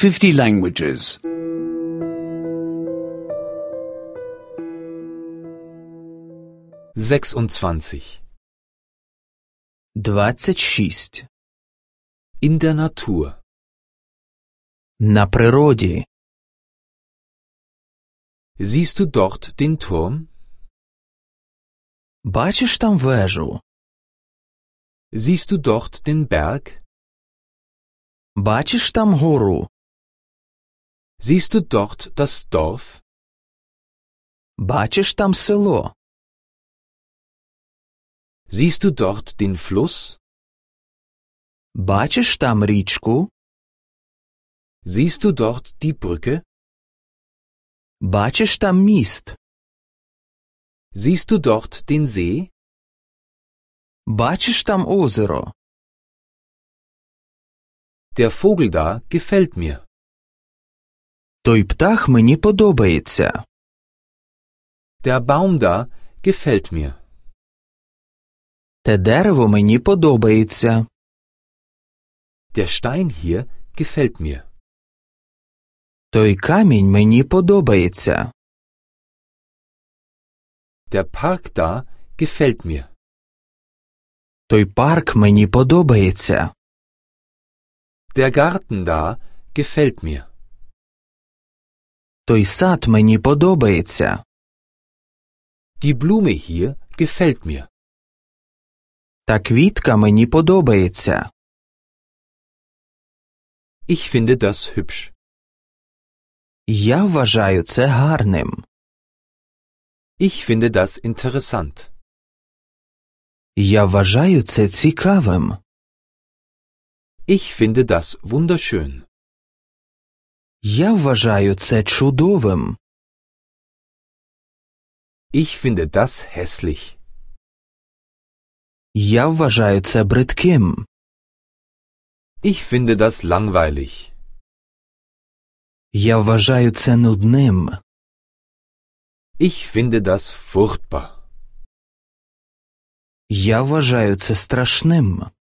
50 languages. 26. 26. In der Natur. На природі. Siehst du dort den Turm? Бачиш там вежу? Siehst du dort den Berg? Бачиш там гору? Siehst du dort das Dorf? Бачиш там село? Siehst du dort den Fluss? Бачиш там річку? Siehst du dort die Brücke? Бачиш там міст? Siehst du dort den See? Бачиш там озеро? Der Vogel da gefällt mir. Той птах мені подобається. Der Baum da gefällt mir. Те дерево мені подобається. Der Stein hier gefällt mir. Той камінь мені подобається. Der Park da gefällt mir. Той парк мені подобається. Der Garten da gefällt mir. Той сад мені подобається. Die Blume hier gefällt mir. Та квітка мені подобається. Ich finde das hübsch. Я вважаю це гарним. Ich finde das interessant. Я вважаю це цікавим. Ich finde das wunderschön. Я вважаю це чудовим. Ich finde das hässlich. Я вважаю це бридким. Ich finde das langweilig. Я вважаю це нудним. Ich finde das furchtbar. Я вважаю це страшним.